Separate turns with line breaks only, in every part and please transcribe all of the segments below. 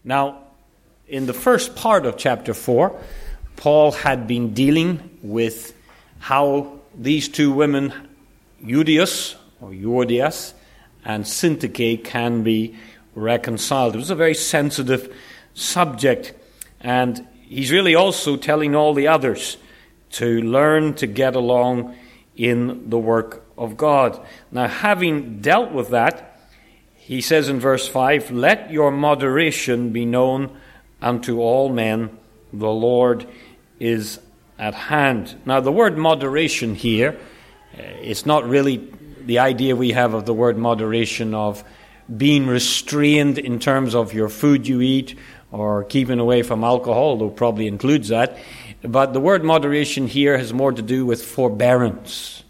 Now, in the first part of chapter 4, Paul had been dealing with how these two women, Euodias and Syntyche, can be reconciled. It was a very sensitive subject, and he's really also telling all the others to learn to get along in the work of God. Now, having dealt with that, he says in verse 5, "Let your moderation be known unto all men, the Lord is at hand." Now, the word moderation here, it's not really the idea we have of the word moderation of being restrained in terms of your food you eat or keeping away from alcohol, though probably includes that. But the word moderation here has more to do with forbearance,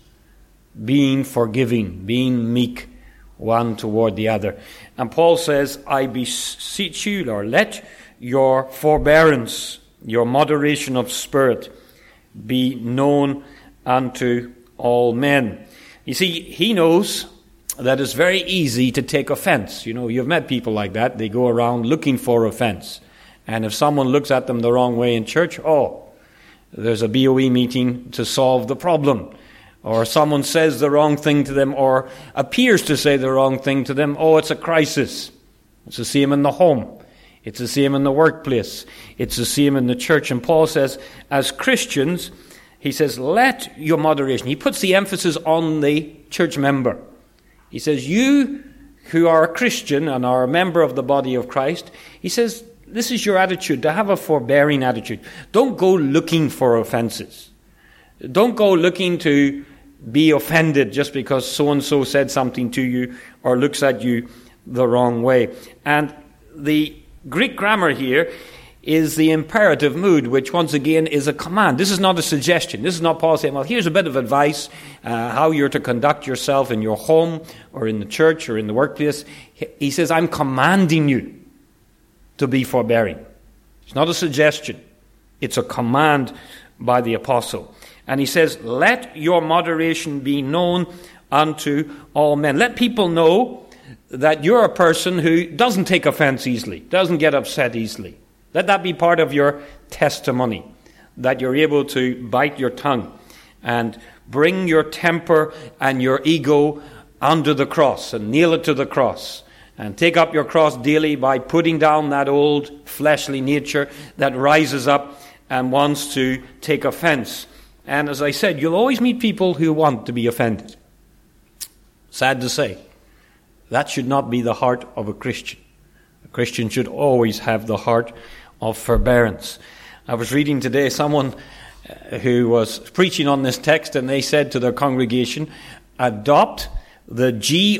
being forgiving, being meek one toward the other. And Paul says, "I beseech you, or let your forbearance, your moderation of spirit, be known unto all men." You see, he knows that it's very easy to take offense. You know, you've met people like that. They go around looking for offense. And if someone looks at them the wrong way in church, there's a BOE meeting to solve the problem. Or someone says the wrong thing to them or appears to say the wrong thing to them, it's a crisis. It's the same in the home. It's the same in the workplace. It's the same in the church. And Paul says, as Christians, he says, let your moderation. He puts the emphasis on the church member. He says, you who are a Christian and are a member of the body of Christ, he says, this is your attitude, to have a forbearing attitude. Don't go looking for offenses. Don't go looking to be offended just because so-and-so said something to you or looks at you the wrong way. And the Greek grammar here is the imperative mood, which once again is a command. This is not a suggestion. This is not Paul saying, well, here's a bit of advice, how you're to conduct yourself in your home or in the church or in the workplace. He says, I'm commanding you to be forbearing. It's not a suggestion. It's a command by the apostle. And he says, let your moderation be known unto all men. Let people know that you're a person who doesn't take offense easily, doesn't get upset easily. Let that be part of your testimony, that you're able to bite your tongue and bring your temper and your ego under the cross and nail it to the cross. And take up your cross daily by putting down that old fleshly nature that rises up and wants to take offense. And as I said, you'll always meet people who want to be offended. Sad to say, that should not be the heart of a Christian. A Christian should always have the heart of forbearance. I was reading today someone who was preaching on this text, and they said to their congregation, adopt the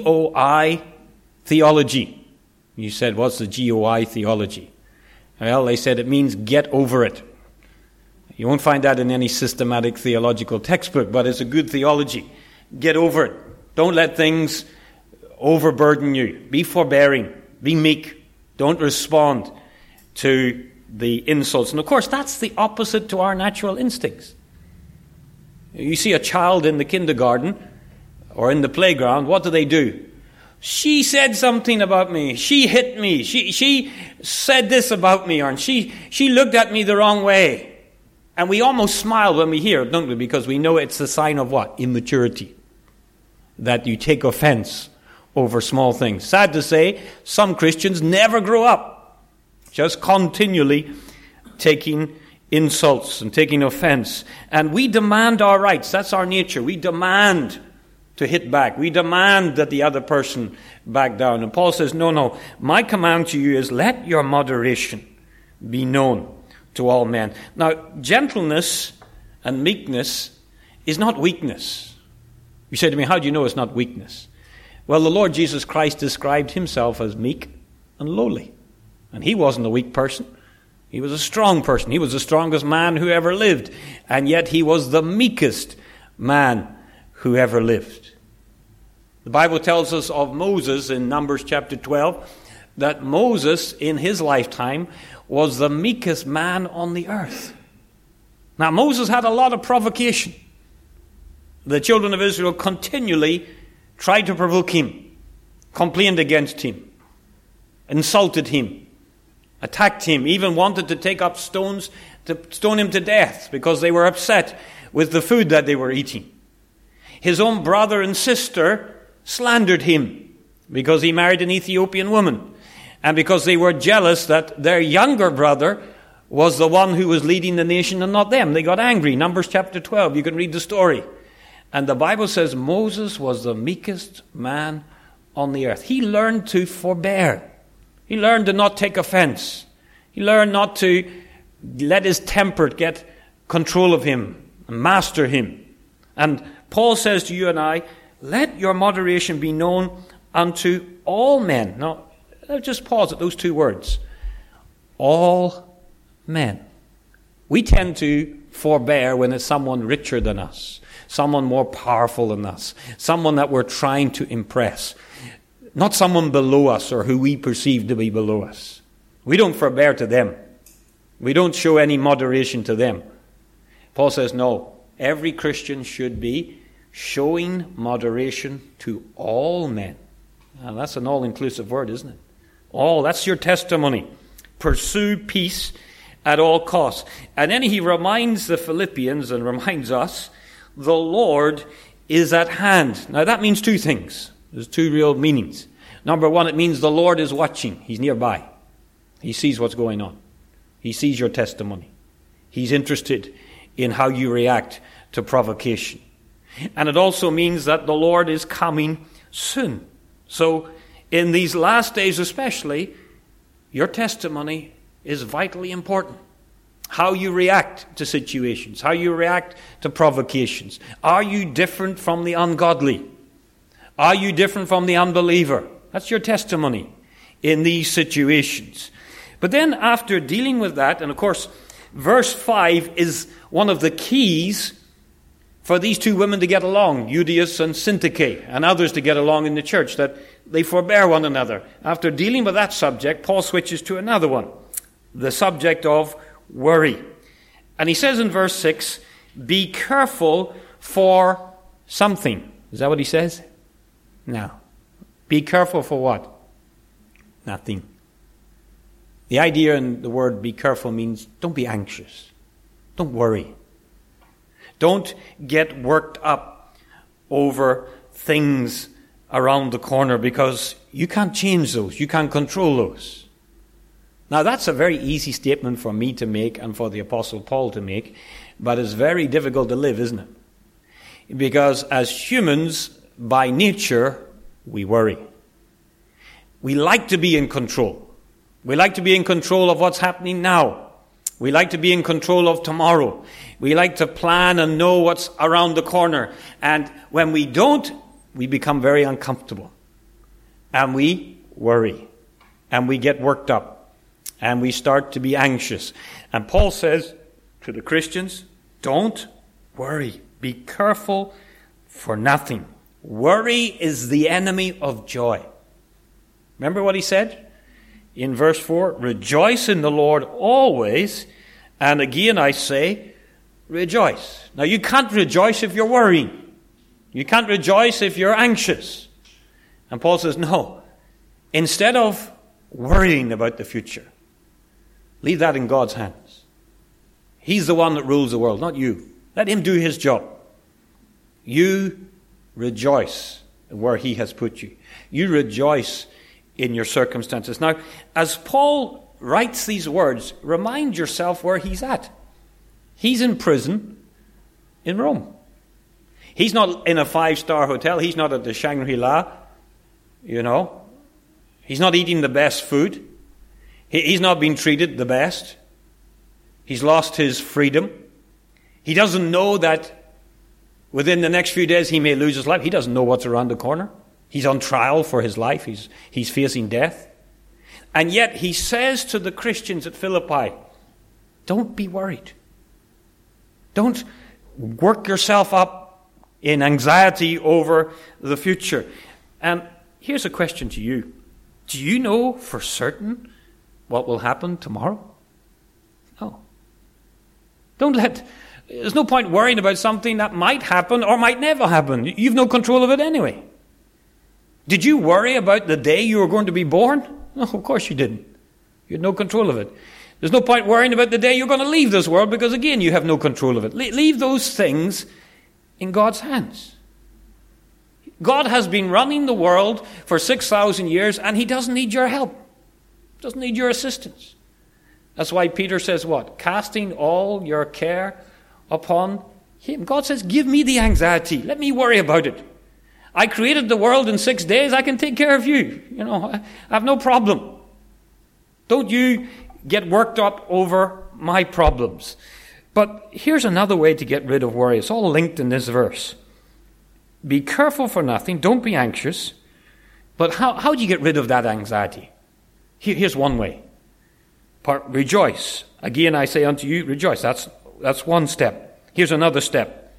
GOI theology. You said, what's the GOI theology? Well, they said it means get over it. You won't find that in any systematic theological textbook, but it's a good theology. Get over it. Don't let things overburden you. Be forbearing. Be meek. Don't respond to the insults. And of course, that's the opposite to our natural instincts. You see a child in the kindergarten or in the playground, what do? She said something about me. She hit me. She said this about me, or she looked at me the wrong way. And we almost smile when we hear it, don't we? Because we know it's a sign of what? Immaturity. That you take offense over small things. Sad to say, some Christians never grow up. Just continually taking insults and taking offense. And we demand our rights. That's our nature. We demand to hit back. We demand that the other person back down. And Paul says, no. My command to you is let your moderation be known to all men. Now, gentleness and meekness is not weakness. You say to me, how do you know it's not weakness? Well, the Lord Jesus Christ described himself as meek and lowly. And he wasn't a weak person. He was a strong person. He was the strongest man who ever lived. And yet he was the meekest man who ever lived. The Bible tells us of Moses in Numbers chapter 12 that Moses in his lifetime was the meekest man on the earth. Now, Moses had a lot of provocation. The children of Israel continually tried to provoke him, complained against him, insulted him. attacked him, even wanted to take up stones to stone him to death because they were upset with the food that they were eating. His own brother and sister slandered him because he married an Ethiopian woman, and because they were jealous that their younger brother was the one who was leading the nation and not them. They got angry. Numbers chapter 12, you can read the story. And the Bible says Moses was the meekest man on the earth. He learned to forbear. He learned to not take offense. He learned not to let his temper get control of him, master him. And Paul says to you and I, let your moderation be known unto all men. Now, let's just pause at those two words. All men. We tend to forbear when it's someone richer than us, someone more powerful than us, someone that we're trying to impress, not someone below us or who we perceive to be below us. We don't forbear to them. We don't show any moderation to them. Paul says, no, every Christian should be showing moderation to all men. Now, that's an all-inclusive word, isn't it? All, that's your testimony. Pursue peace at all costs. And then he reminds the Philippians and reminds us, the Lord is at hand. Now that means two things. There's two real meanings. Number one, it means the Lord is watching. He's nearby. He sees what's going on. He sees your testimony. He's interested in how you react to provocation. And it also means that the Lord is coming soon. So in these last days especially, your testimony is vitally important. How you react to situations, how you react to provocations. Are you different from the ungodly? Are you different from the unbeliever? That's your testimony in these situations. But then after dealing with that, and of course, verse 5 is one of the keys for these two women to get along, Euodias and Syntyche, and others to get along in the church, that they forbear one another. After dealing with that subject, Paul switches to another one, the subject of worry. And he says in verse 6, be careful for something. Is that what he says? No. Be careful for what? Nothing. The idea in the word be careful means don't be anxious. Don't worry. Don't get worked up over things around the corner because you can't change those. You can't control those. Now that's a very easy statement for me to make and for the Apostle Paul to make, but it's very difficult to live, isn't it? Because as humans, by nature, we worry. We like to be in control. We like to be in control of what's happening now. We like to be in control of tomorrow. We like to plan and know what's around the corner. And when we don't, we become very uncomfortable. And we worry. And we get worked up. And we start to be anxious. And Paul says to the Christians, don't worry. Be careful for nothing. Worry is the enemy of joy. Remember what he said? In verse 4, rejoice in the Lord always, and again I say, rejoice. Now you can't rejoice if you're worrying. You can't rejoice if you're anxious. And Paul says, no, instead of worrying about the future, leave that in God's hands. He's the one that rules the world, not you. Let him do his job. You rejoice where he has put you. You rejoice in your circumstances. Now, as Paul writes these words, remind yourself where he's at. He's in prison in Rome. He's not in a 5-star hotel. He's not at the Shangri-La, He's not eating the best food. He's not being treated the best. He's lost his freedom. He doesn't know that within the next few days he may lose his life. He doesn't know what's around the corner. He's on trial for his life. He's facing death. And yet he says to the Christians at Philippi, don't be worried. Don't work yourself up in anxiety over the future. And here's a question to you. Do you know for certain what will happen tomorrow? No. There's no point worrying about something that might happen or might never happen. You've no control of it anyway. Did you worry about the day you were going to be born? No, of course you didn't. You had no control of it. There's no point worrying about the day you're going to leave this world because, again, you have no control of it. Leave those things in God's hands. God has been running the world for 6,000 years and he doesn't need your help. Doesn't need your assistance. That's why Peter says what? Casting all your care upon him. God says, give me the anxiety. Let me worry about it. I created the world in 6 days. I can take care of you. I have no problem. Don't you get worked up over my problems. But here's another way to get rid of worry. It's all linked in this verse. Be careful for nothing. Don't be anxious. But how do you get rid of that anxiety? Here's one way. Rejoice. Again, I say unto you, rejoice. That's one step. Here's another step.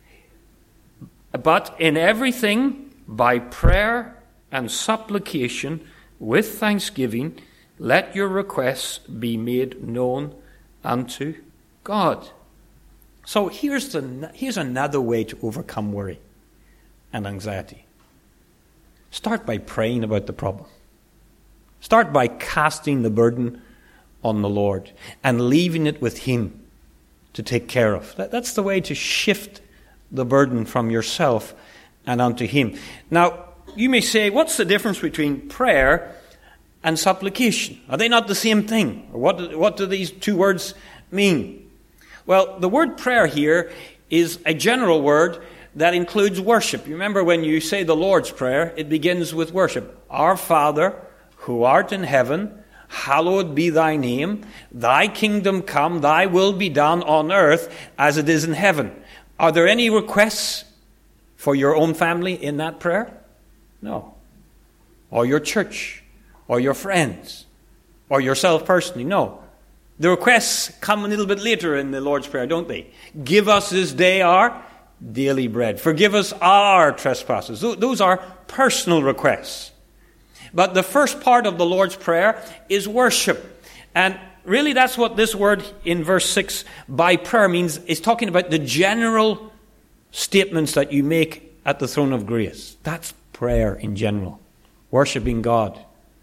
But in everything, by prayer and supplication, with thanksgiving, let your requests be made known unto God. So here's another way to overcome worry and anxiety. Start by praying about the problem. Start by casting the burden on the Lord and leaving it with him to take care of. That's the way to shift the burden from yourself and onto him. Now, you may say, what's the difference between prayer and supplication? Are they not the same thing? Or what do these two words mean? Well, the word prayer here is a general word that includes worship. You remember when you say the Lord's Prayer, it begins with worship. Our Father, who art in heaven, hallowed be thy name. Thy kingdom come, thy will be done on earth as it is in heaven. Are there any requests for your own family in that prayer? No. Or your church, or your friends, or yourself personally? No. The requests come a little bit later in the Lord's Prayer, don't they? Give us this day our daily bread. Forgive us our trespasses. Those are personal requests. But the first part of the Lord's Prayer is worship. And really that's what this word in verse 6, by prayer, means. It's talking about the general statements that you make at the throne of grace. That's prayer in general. Worshipping God.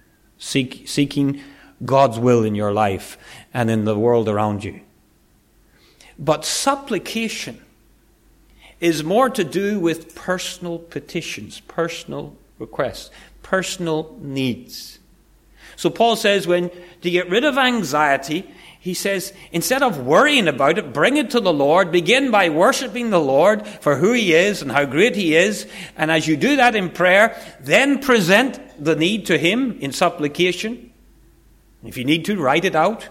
Seeking God's will in your life and in the world around you. But supplication is more to do with personal petitions, personal requests, personal needs. So Paul says to get rid of anxiety, he says, instead of worrying about it, bring it to the Lord. Begin by worshiping the Lord for who he is and how great he is. And as you do that in prayer, then present the need to him in supplication. If you need to, write it out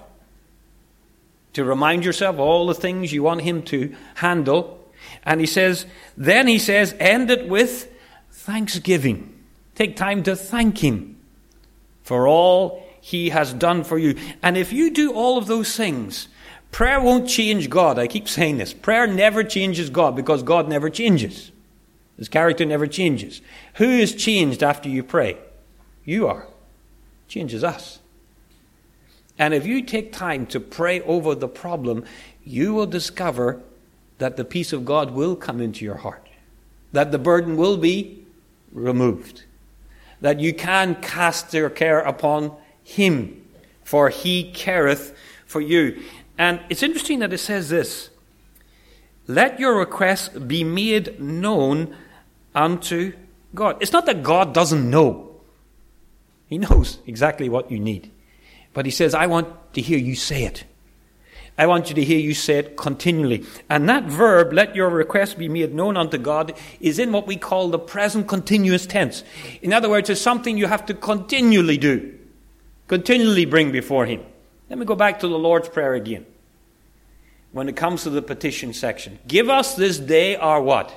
to remind yourself all the things you want him to handle. And he says, end it with thanksgiving. Take time to thank him for all he has done for you. And if you do all of those things, prayer won't change God. I keep saying this. Prayer never changes God because God never changes. His character never changes. Who is changed after you pray? You are. It changes us. And if you take time to pray over the problem, you will discover that the peace of God will come into your heart. That the burden will be removed. That you can cast your care upon him, for he careth for you. And it's interesting that it says this. Let your requests be made known unto God. It's not that God doesn't know. He knows exactly what you need. But he says, I want to hear you say it. I want you to hear you say it continually. And that verb, let your request be made known unto God, is in what we call the present continuous tense. In other words, it's something you have to continually do. Continually bring before him. Let me go back to the Lord's Prayer again. When it comes to the petition section. Give us this day our what?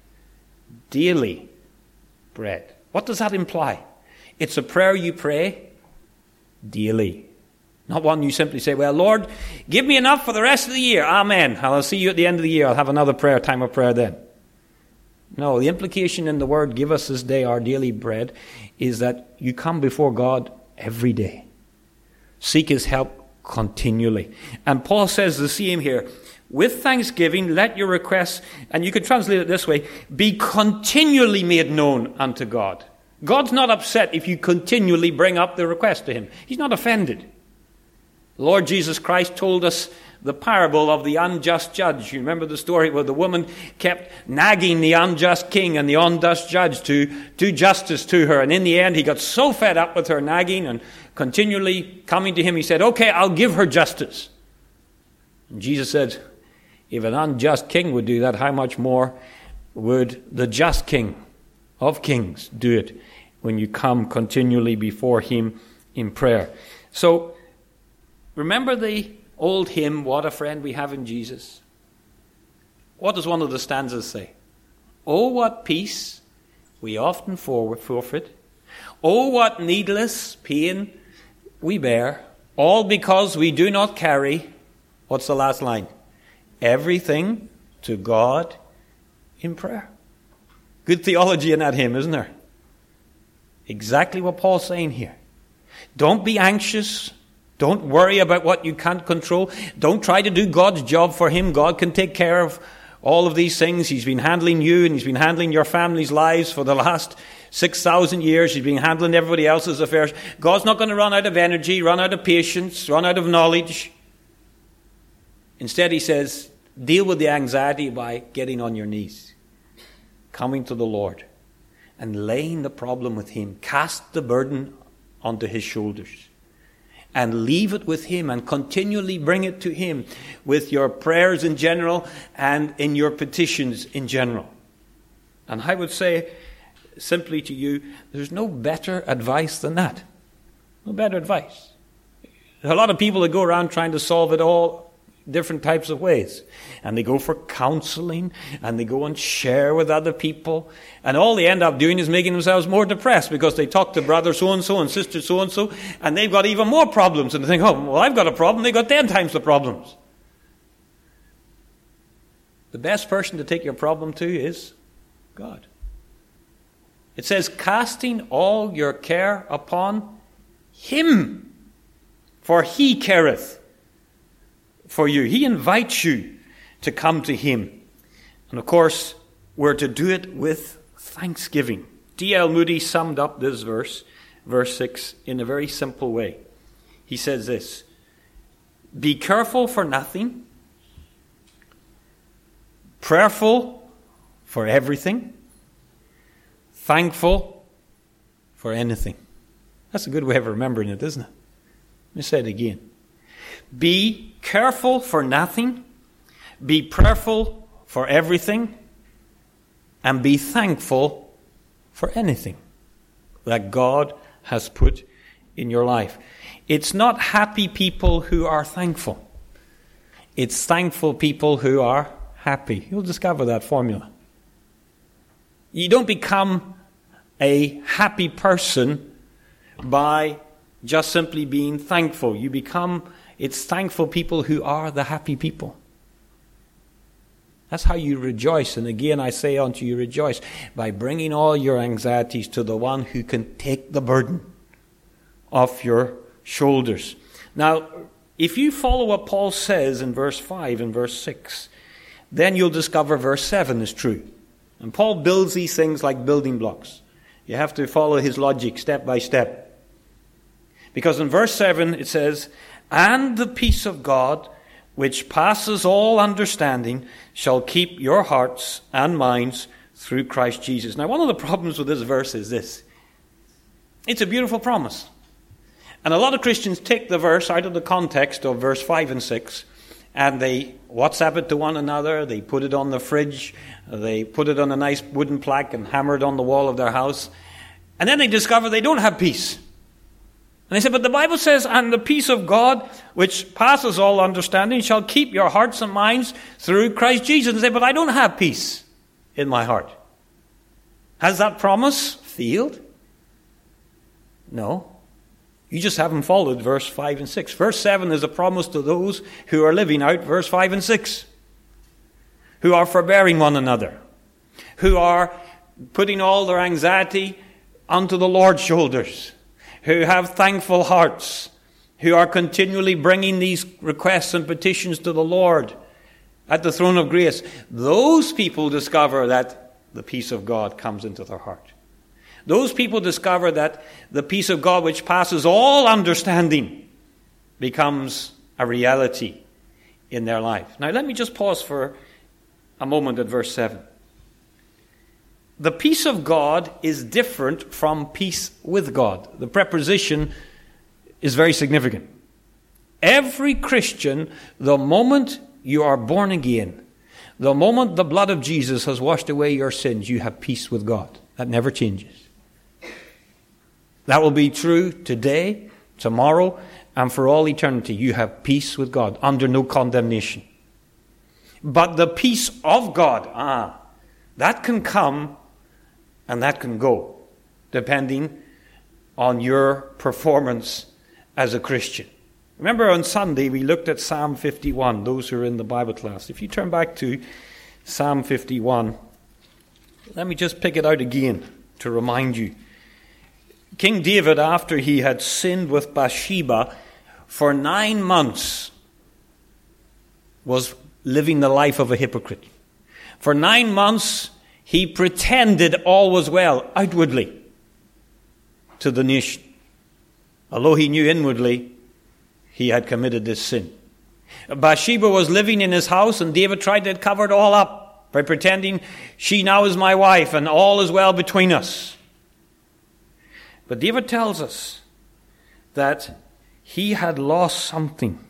Daily bread. What does that imply? It's a prayer you pray daily. Not one you simply say, well, Lord, give me enough for the rest of the year. Amen. I'll see you at the end of the year. I'll have another time of prayer then. No, the implication in the word, give us this day our daily bread, is that you come before God every day. Seek his help continually. And Paul says the same here. With thanksgiving, let your requests, and you could translate it this way, be continually made known unto God. God's not upset if you continually bring up the request to him. He's not offended. Lord Jesus Christ told us the parable of the unjust judge. You remember the story where the woman kept nagging the unjust king and the unjust judge to do justice to her. And in the end, he got so fed up with her nagging and continually coming to him, he said, okay, I'll give her justice. And Jesus said, if an unjust king would do that, how much more would the just King of kings do it when you come continually before him in prayer? So, remember the old hymn, What a Friend We Have in Jesus? What does one of the stanzas say? Oh, what peace we often forfeit. Oh, what needless pain we bear. All because we do not carry, what's the last line? Everything to God in prayer. Good theology in that hymn, isn't there? Exactly what Paul's saying here. Don't be anxious. Don't worry about what you can't control. Don't try to do God's job for him. God can take care of all of these things. He's been handling you and he's been handling your family's lives for the last 6,000 years. He's been handling everybody else's affairs. God's not going to run out of energy, run out of patience, run out of knowledge. Instead, he says, deal with the anxiety by getting on your knees, coming to the Lord and laying the problem with him. Cast the burden onto his shoulders and leave it with him and continually bring it to him with your prayers in general and in your petitions in general. And I would say simply to you, there's no better advice than that. No better advice. There's a lot of people that go around trying to solve it all different types of ways. And they go for counseling, and they go and share with other people. And all they end up doing is making themselves more depressed because they talk to brother so-and-so and sister so-and-so, and they've got even more problems. And they think, oh, well, I've got a problem. They've got 10 times the problems. The best person to take your problem to is God. It says, casting all your care upon him, for he careth for you. He invites you to come to him. And of course, we're to do it with thanksgiving. D.L. Moody summed up this verse 6, in a very simple way. He says this: be careful for nothing, prayerful for everything, thankful for anything. That's a good way of remembering it, isn't it? Let me say it again. Be careful for nothing, be prayerful for everything, and be thankful for anything that God has put in your life. It's not happy people who are thankful. It's thankful people who are happy. You'll discover that formula. You don't become a happy person by just simply being thankful. It's thankful people who are the happy people. That's how you rejoice. And again, I say unto you, rejoice by bringing all your anxieties to the one who can take the burden off your shoulders. Now, if you follow what Paul says in verse 5 and verse 6, then you'll discover verse 7 is true. And Paul builds these things like building blocks. You have to follow his logic step by step. Because in verse 7 it says, and the peace of God, which passes all understanding, shall keep your hearts and minds through Christ Jesus. Now, one of the problems with this verse is this. It's a beautiful promise. And a lot of Christians take the verse out of the context of verse 5 and 6, and they WhatsApp it to one another, they put it on the fridge, they put it on a nice wooden plaque and hammer it on the wall of their house, and then they discover they don't have peace. And they say, but the Bible says, and the peace of God, which passes all understanding, shall keep your hearts and minds through Christ Jesus. And they say, but I don't have peace in my heart. Has that promise failed? No. You just haven't followed verse 5 and 6. Verse 7 is a promise to those who are living out verse 5 and 6. Who are forbearing one another. Who are putting all their anxiety onto the Lord's shoulders. Who have thankful hearts, who are continually bringing these requests and petitions to the Lord at the throne of grace. Those people discover that the peace of God comes into their heart. Those people discover that the peace of God, which passes all understanding, becomes a reality in their life. Now let me just pause for a moment at verse 7. The peace of God is different from peace with God. The preposition is very significant. Every Christian, the moment you are born again, the moment the blood of Jesus has washed away your sins, you have peace with God. That never changes. That will be true today, tomorrow, and for all eternity. You have peace with God, under no condemnation. But the peace of God, that can come and that can go, depending on your performance as a Christian. Remember on Sunday we looked at Psalm 51, those who are in the Bible class. If you turn back to Psalm 51, let me just pick it out again to remind you. King David, after he had sinned with Bathsheba, for 9 months was living the life of a hypocrite. For 9 months he pretended all was well outwardly to the nation, although he knew inwardly he had committed this sin. Bathsheba was living in his house, and David tried to cover it all up by pretending she now is my wife and all is well between us. But David tells us that he had lost something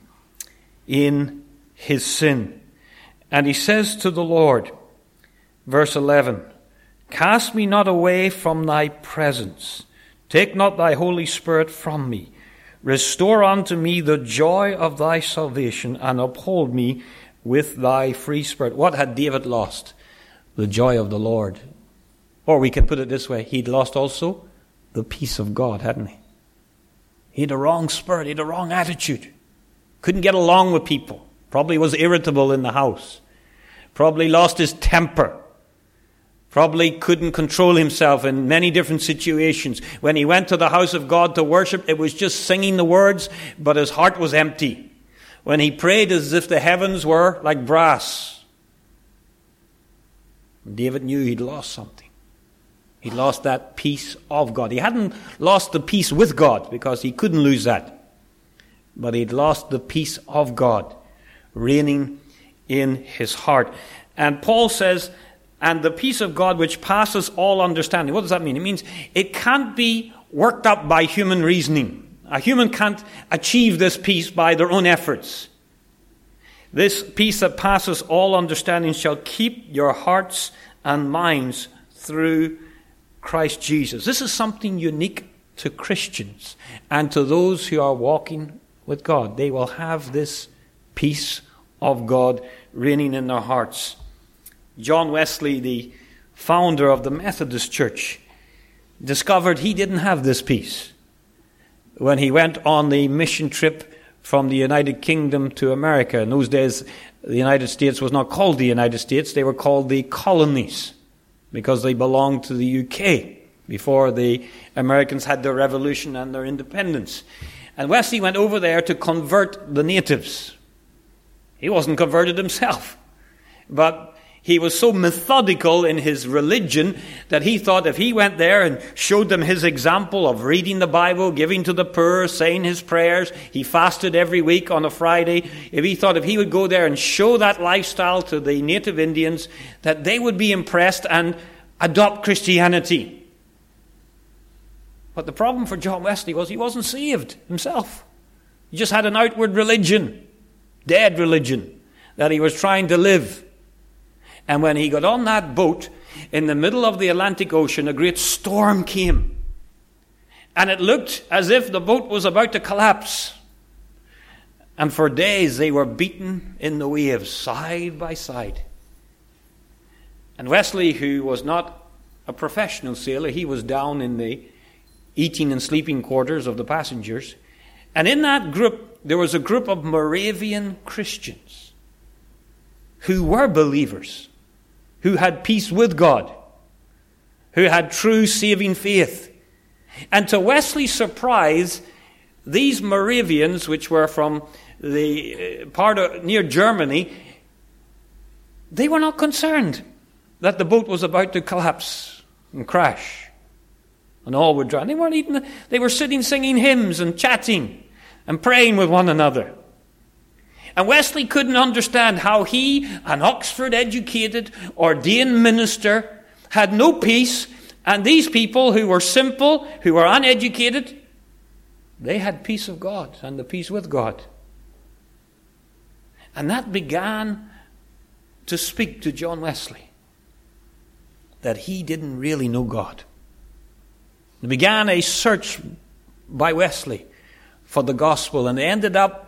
in his sin. And he says to the Lord, verse 11, "Cast me not away from thy presence. Take not thy Holy Spirit from me. Restore unto me the joy of thy salvation, and uphold me with thy free spirit." What had David lost? The joy of the Lord. Or we can put it this way, he'd lost also the peace of God, hadn't he? He had a wrong spirit, he had a wrong attitude. Couldn't get along with people. Probably was irritable in the house. Probably lost his temper. Probably couldn't control himself in many different situations. When he went to the house of God to worship, it was just singing the words, but his heart was empty. When he prayed, as if the heavens were like brass. David knew he'd lost something. He lost that peace of God. He hadn't lost the peace with God, because he couldn't lose that. But he'd lost the peace of God reigning in his heart. And Paul says, and the peace of God which passes all understanding. What does that mean? It means it can't be worked up by human reasoning. A human can't achieve this peace by their own efforts. This peace that passes all understanding shall keep your hearts and minds through Christ Jesus. This is something unique to Christians and to those who are walking with God. They will have this peace of God reigning in their hearts. John Wesley, the founder of the Methodist Church, discovered he didn't have this peace when he went on the mission trip from the United Kingdom to America. In those days, the United States was not called the United States. They were called the colonies, because they belonged to the UK before the Americans had their revolution and their independence. And Wesley went over there to convert the natives. He wasn't converted himself, but he was so methodical in his religion that he thought if he went there and showed them his example of reading the Bible, giving to the poor, saying his prayers, he fasted every week on a Friday, if he would go there and show that lifestyle to the native Indians, that they would be impressed and adopt Christianity. But the problem for John Wesley was he wasn't saved himself. He just had an outward religion, dead religion, that he was trying to live. And when he got on that boat in the middle of the Atlantic Ocean, a great storm came. And it looked as if the boat was about to collapse. And for days they were beaten in the waves, side by side. And Wesley, who was not a professional sailor, he was down in the eating and sleeping quarters of the passengers. And in that group, there was a group of Moravian Christians who were believers, who had peace with God, who had true saving faith. And to Wesley's surprise, these Moravians, which were from the part of near Germany, they were not concerned that the boat was about to collapse and crash and all would drown. They were sitting singing hymns and chatting. and praying with one another. And Wesley couldn't understand how he, an Oxford-educated, ordained minister, had no peace, and these people who were simple, who were uneducated, they had peace of God and the peace with God. And that began to speak to John Wesley, that he didn't really know God. It began a search by Wesley for the gospel, and they ended up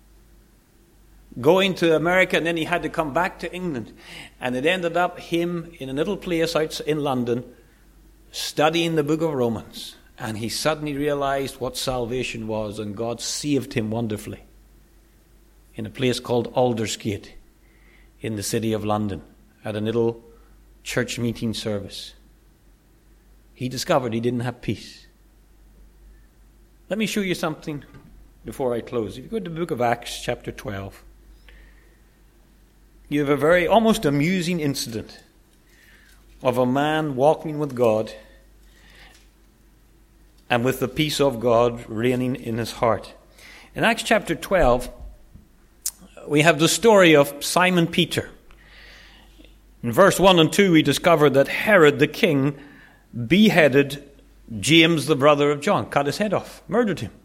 going to America, and then he had to come back to England. And it ended up him in a little place out in London studying the book of Romans. And he suddenly realized what salvation was, and God saved him wonderfully in a place called Aldersgate in the city of London at a little church meeting service. He discovered he didn't have peace. Let me show you something before I close. If you go to the book of Acts, chapter 12, you have a very almost amusing incident of a man walking with God and with the peace of God reigning in his heart. In Acts chapter 12, we have the story of Simon Peter. In verse 1 and 2, we discover that Herod the king beheaded James, the brother of John, cut his head off, murdered him.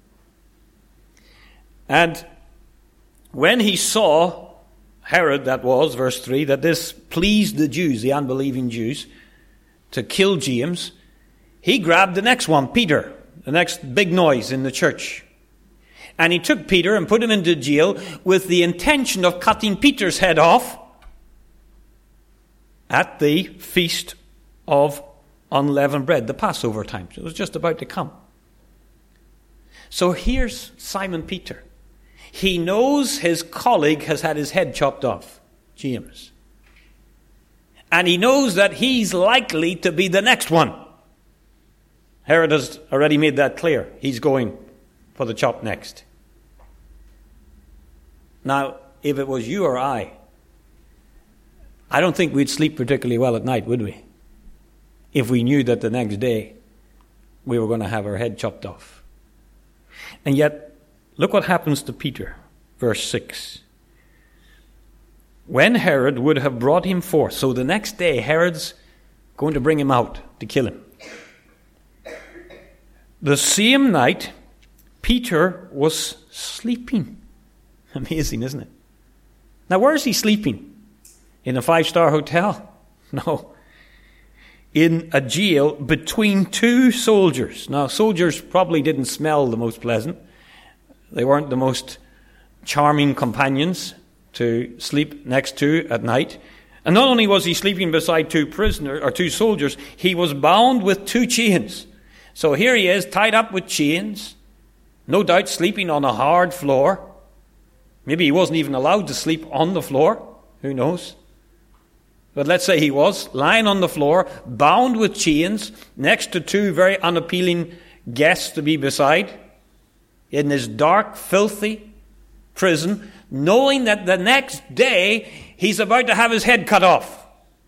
And when he saw, Herod, that was, verse 3, that this pleased the Jews, the unbelieving Jews, to kill James, he grabbed the next one, Peter, the next big noise in the church. And he took Peter and put him into jail with the intention of cutting Peter's head off at the feast of unleavened bread, the Passover time. It was just about to come. So here's Simon Peter. He knows his colleague has had his head chopped off, James. And he knows that he's likely to be the next one. Herod has already made that clear. He's going for the chop next. Now, if it was you or I don't think we'd sleep particularly well at night, would we? If we knew that the next day we were going to have our head chopped off. And yet, look what happens to Peter, verse 6. When Herod would have brought him forth, so the next day Herod's going to bring him out to kill him. The same night, Peter was sleeping. Amazing, isn't it? Now, where is he sleeping? In a 5-star hotel? No. In a jail between two soldiers. Now, soldiers probably didn't smell the most pleasant. They weren't the most charming companions to sleep next to at night. And not only was he sleeping beside two soldiers, he was bound with 2 chains. So here he is, tied up with chains, no doubt sleeping on a hard floor. Maybe he wasn't even allowed to sleep on the floor. Who knows? But let's say he was, lying on the floor, bound with chains, next to 2 very unappealing guests to be beside, in this dark, filthy prison, knowing that the next day he's about to have his head cut off.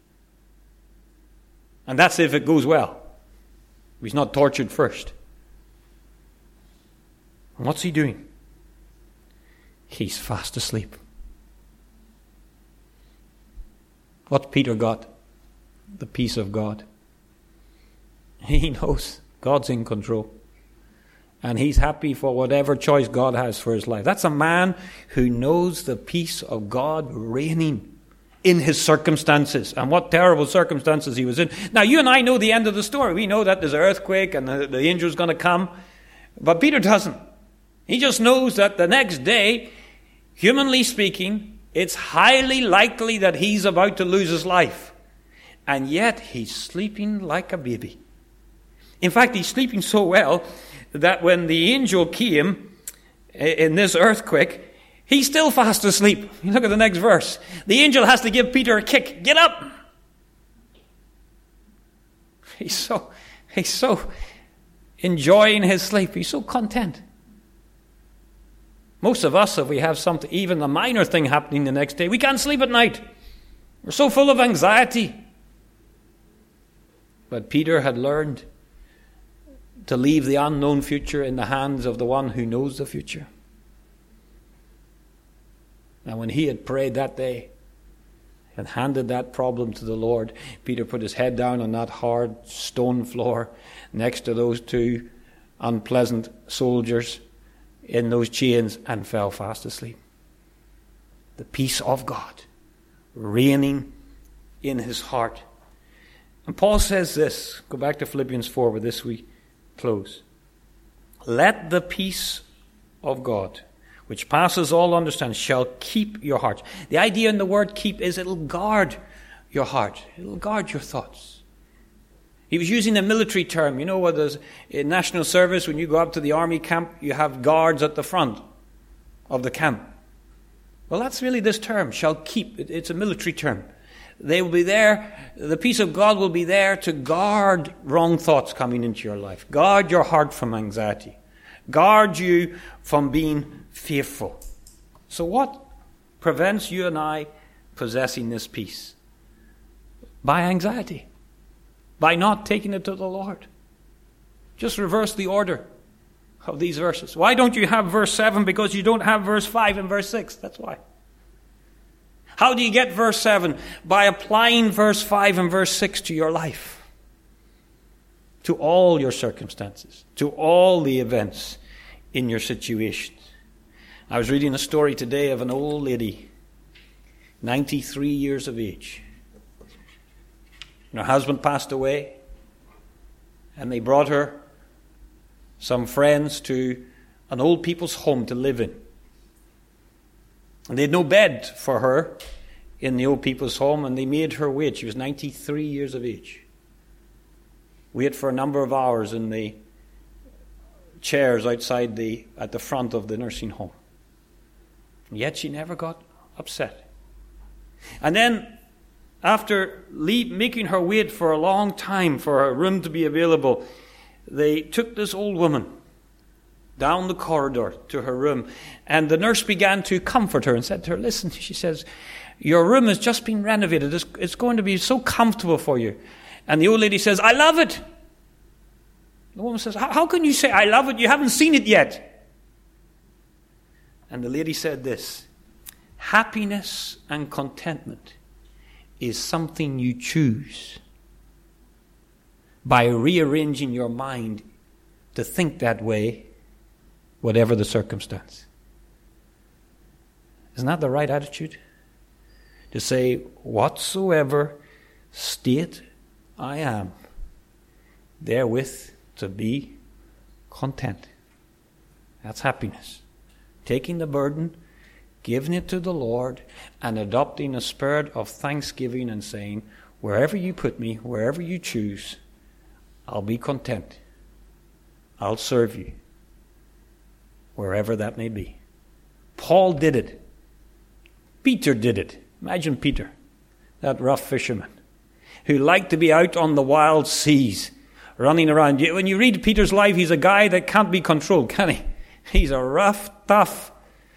And that's if it goes well. He's not tortured first. And what's he doing? He's fast asleep. What Peter got? The peace of God. He knows God's in control. And he's happy for whatever choice God has for his life. That's a man who knows the peace of God reigning in his circumstances. And what terrible circumstances he was in. Now, you and I know the end of the story. We know that there's an earthquake and the angel's going to come. But Peter doesn't. He just knows that the next day, humanly speaking, it's highly likely that he's about to lose his life. And yet, he's sleeping like a baby. In fact, he's sleeping so well that when the angel came in this earthquake, he's still fast asleep. You look at the next verse. The angel has to give Peter a kick. Get up! He's so enjoying his sleep. He's so content. Most of us, if we have something, even a minor thing happening the next day, we can't sleep at night. We're so full of anxiety. But Peter had learned to leave the unknown future in the hands of the one who knows the future. And when he had prayed that day and handed that problem to the Lord, Peter put his head down on that hard stone floor next to those two unpleasant soldiers in those chains and fell fast asleep. The peace of God reigning in his heart. And Paul says this, go back to Philippians 4, with this we close. Let the peace of God, which passes all understanding, shall keep your heart. The idea in the word keep is it'll guard your heart. It'll guard your thoughts. He was using a military term. You know what there's in national service, when you go up to the army camp, you have guards at the front of the camp. Well, that's really this term, shall keep. It's a military term. They will be there, the peace of God will be there to guard wrong thoughts coming into your life. Guard your heart from anxiety. Guard you from being fearful. So what prevents you and I possessing this peace? By anxiety. By not taking it to the Lord. Just reverse the order of these verses. Why don't you have verse 7? Because you don't have verse 5 and verse 6. That's why. How do you get verse 7? By applying verse 5 and verse 6 to your life. To all your circumstances. To all the events in your situations. I was reading a story today of an old lady, 93 years of age. And her husband passed away. And they brought her, some friends, to an old people's home to live in. And they had no bed for her in the old people's home, and they made her wait. She was 93 years of age. Wait for a number of hours in the chairs outside at the front of the nursing home. And yet she never got upset. And then, after making her wait for a long time for a room to be available, they took this old woman down the corridor to her room, and the nurse began to comfort her and said to her, listen, she says, your room has just been renovated. It's going to be so comfortable for you. And the old lady says, I love it. The woman says, how can you say I love it? You haven't seen it yet. And the lady said this, happiness and contentment is something you choose by rearranging your mind to think that way, whatever the circumstance. Isn't that the right attitude? To say, whatsoever state I am, therewith to be content. That's happiness. Taking the burden, giving it to the Lord, and adopting a spirit of thanksgiving and saying, wherever you put me, wherever you choose, I'll be content. I'll serve you. Wherever that may be. Paul did it. Peter did it. Imagine Peter, that rough fisherman, who liked to be out on the wild seas, running around. When you read Peter's life, he's a guy that can't be controlled, can he? He's a rough, tough,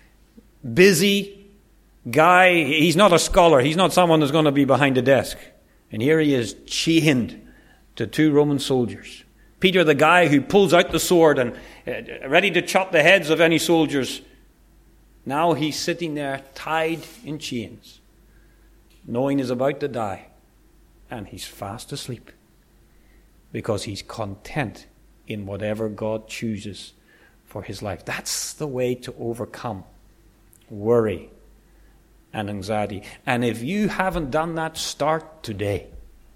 busy guy. He's not a scholar. He's not someone that's going to be behind a desk. And here he is, chained to 2 Roman soldiers. Peter, the guy who pulls out the sword and ready to chop the heads of any soldiers. Now he's sitting there tied in chains, knowing he's about to die. And he's fast asleep because he's content in whatever God chooses for his life. That's the way to overcome worry and anxiety. And if you haven't done that, start today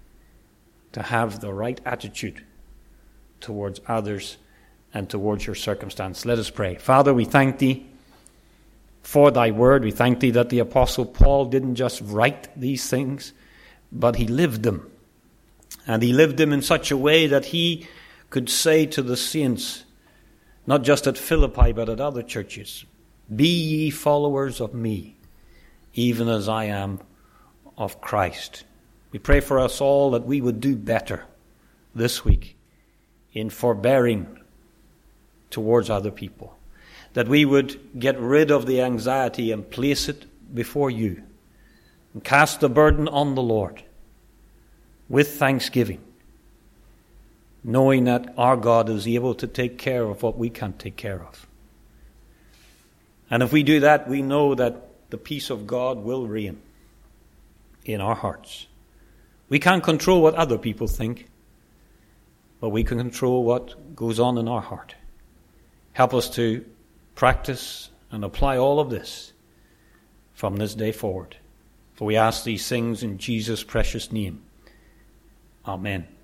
to have the right attitude towards others and towards your circumstance. Let us pray. Father, we thank thee for thy word. We thank thee that the Apostle Paul didn't just write these things, but he lived them. And he lived them in such a way that he could say to the saints, not just at Philippi, but at other churches, be ye followers of me, even as I am of Christ. We pray for us all that we would do better this week in forbearing towards other people, that we would get rid of the anxiety and place it before you and cast the burden on the Lord with thanksgiving, knowing that our God is able to take care of what we can't take care of. And if we do that, we know that the peace of God will reign in our hearts. We can't control what other people think, but we can control what goes on in our heart. Help us to practice and apply all of this from this day forward. For we ask these things in Jesus' precious name. Amen.